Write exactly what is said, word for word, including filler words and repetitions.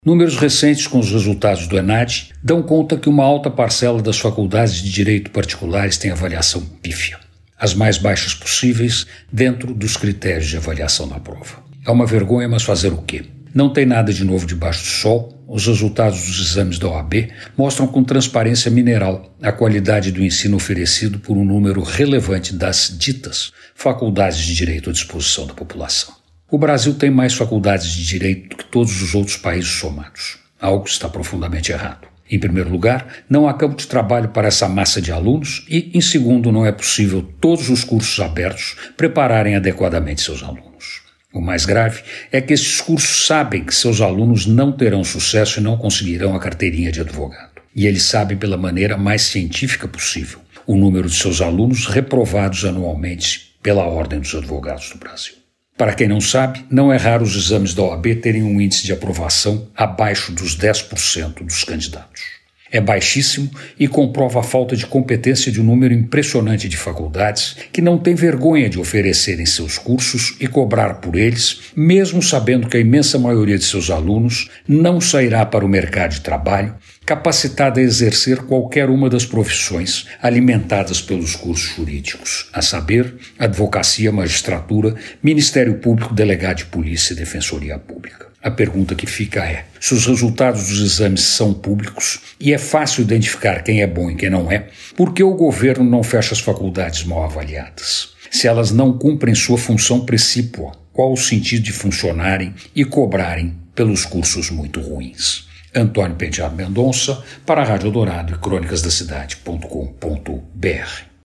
Números recentes com os resultados do ENADE dão conta que uma alta parcela das faculdades de direito particulares tem avaliação pífia, as mais baixas possíveis dentro dos critérios de avaliação da prova. É uma vergonha, mas fazer o quê? Não tem nada de novo debaixo do sol. Os resultados dos exames da O A B mostram com transparência mineral a qualidade do ensino oferecido por um número relevante das ditas faculdades de direito à disposição da população. O Brasil tem mais faculdades de direito do que todos os outros países somados. Algo está profundamente errado. Em primeiro lugar, não há campo de trabalho para essa massa de alunos e, em segundo, não é possível todos os cursos abertos prepararem adequadamente seus alunos. O mais grave é que esses cursos sabem que seus alunos não terão sucesso e não conseguirão a carteirinha de advogado. E eles sabem pela maneira mais científica possível o número de seus alunos reprovados anualmente pela Ordem dos Advogados do Brasil. Para quem não sabe, não é raro os exames da O A B terem um índice de aprovação abaixo dos dez por cento dos candidatos. É baixíssimo e comprova a falta de competência de um número impressionante de faculdades que não têm vergonha de oferecerem seus cursos e cobrar por eles, mesmo sabendo que a imensa maioria de seus alunos não sairá para o mercado de trabalho capacitada a exercer qualquer uma das profissões alimentadas pelos cursos jurídicos, a saber, advocacia, magistratura, Ministério Público, delegado de polícia e defensoria pública. A pergunta que fica é, se os resultados dos exames são públicos e é fácil identificar quem é bom e quem não é, por que o governo não fecha as faculdades mal avaliadas? Se elas não cumprem sua função precípua, qual o sentido de funcionarem e cobrarem pelos cursos muito ruins? Antônio Penteado Mendonça, para a Rádio Eldorado e crônicas da cidade ponto com ponto br.